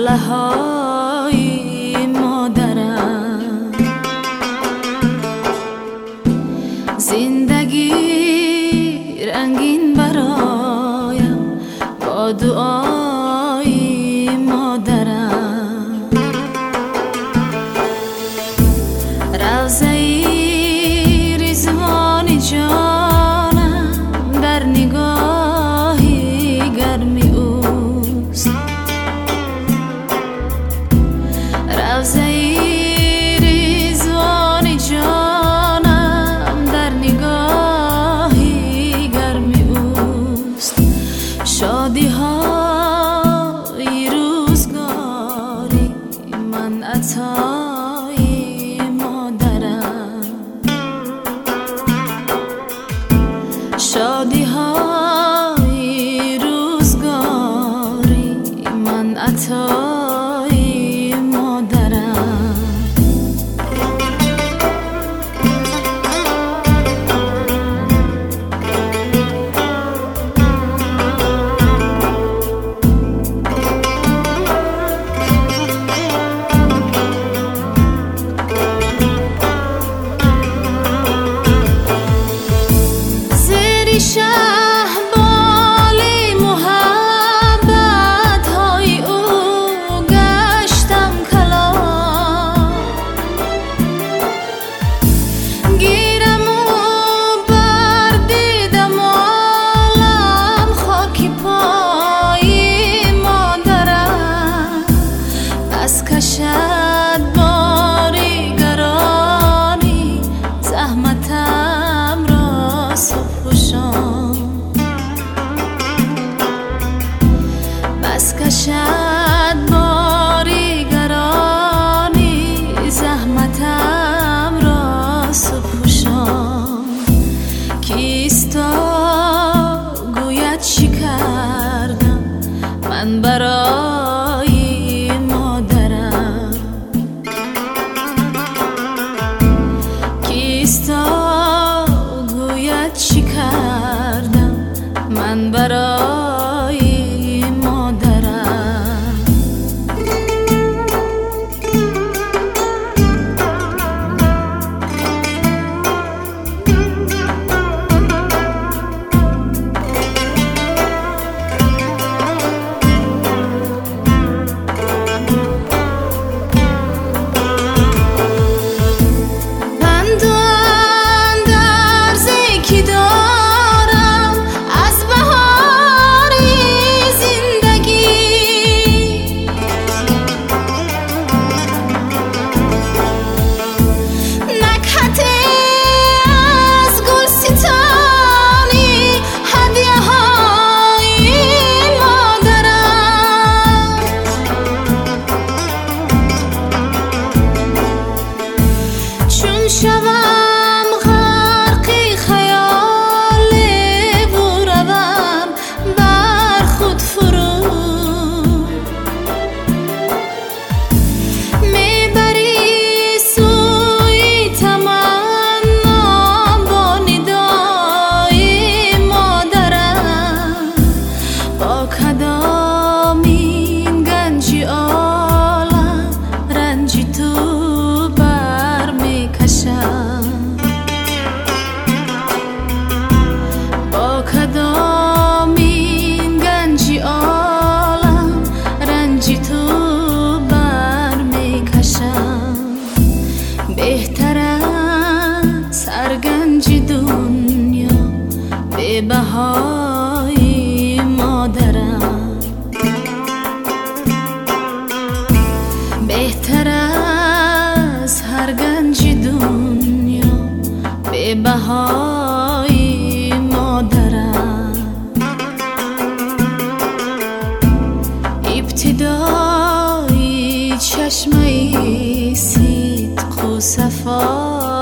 های مادرم، زندگی رنگین برایم با دعای مادرم. روضه رضوان جانم در نگاهی گرمی اوست، روضه رضوان جانم در نگاهی گرمی اوست. شادی های روزگاری من عطای مادرم، شادی های روزگاری من عطای مادرم. شهبال محبت های او گشتم کلام، گیرم و بردیدم عالم خاکی پای مادرم. بس کشد باری گرانی زحمتم را صبح و شام، بس کشد باری گرانی زحمتم را صبح و شام. کیستا گوید چی کردم من برای مادرم، کیستا گوید چی کردم من برای مادرم. شوم غرقی خیال و روم بر خود فرو، میبری سوی تمنام با ندای مادرم. با کدامین گنجی عالم رنجی تو با کدامین گنجی عالم رنجی تو بر میکشم. بهتر از هر گنجی دنیا به بهای مادرم، بهتر از هر گنجی دنیا به بهای مادرم. ابتدای چشمه صدق و صفا